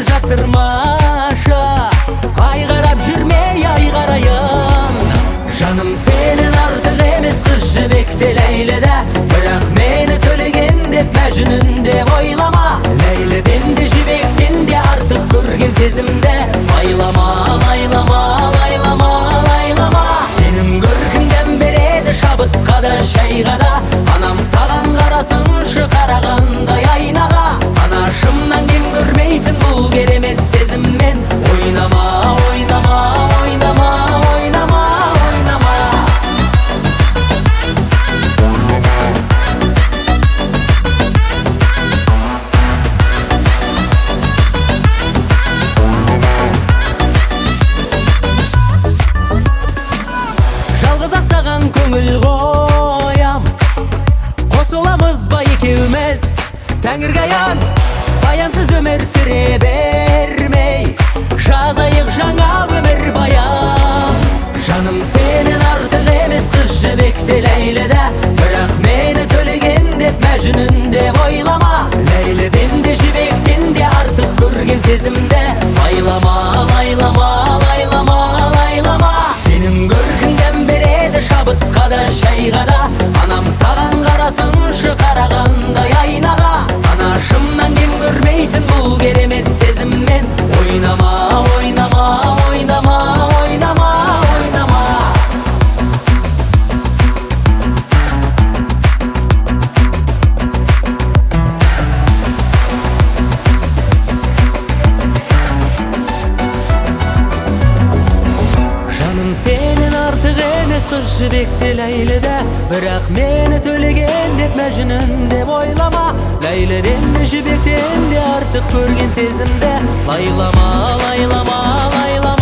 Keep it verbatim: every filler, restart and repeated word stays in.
жасырмашы, ай қарап жүрмей ай қарайын. Жаным сенен артық емес қыз жібекте Ләйліде, бірақ мені төлеген деп Мәжнүн деп ойлама. Ләйліден де жібектен де артық көрген сезімді байлама, лайлама, лайлама, лайлама. Сенің көркіңден береді шабытқа да шайға да, анам саған қарасыншы қарағандай айнаға. Анашымнан кем көрмейтін бұл керемет сезіммен ойнама, ойнама, ойнама, ойнама, ойнама. Жалғыз ақ саған көңіл қоям, қосыламыз ба екеуміз тәңірге аян. Баянсыз өмір сүре бермей, жазайық жаңа өмір баян. Жаным сенен артық емес қыз жібекте Ләйліде, бірақ мені төлеген деп Мәжнүн деп ойлама. Ләйліден де жібектен де артық көрген сезімді байлама, лайлама, лайлама, лайлама. Сенің көркіңден береді шабытқа да шайға да, анам саған қарасыншы қарағандай айнаға. Анашымнан кем көрмейтін бұл керемет сезіммен ойнама, ойнама, ойнама, ойнама, ойнама. Жаным сенен артық емес қыз жібекте Ләйліде, бірақ мені төлеген деп Мәжнүн деп ойлама. Ләйліден де жібектен де артық көрген сезімді лайлама, лайлама, лайлама.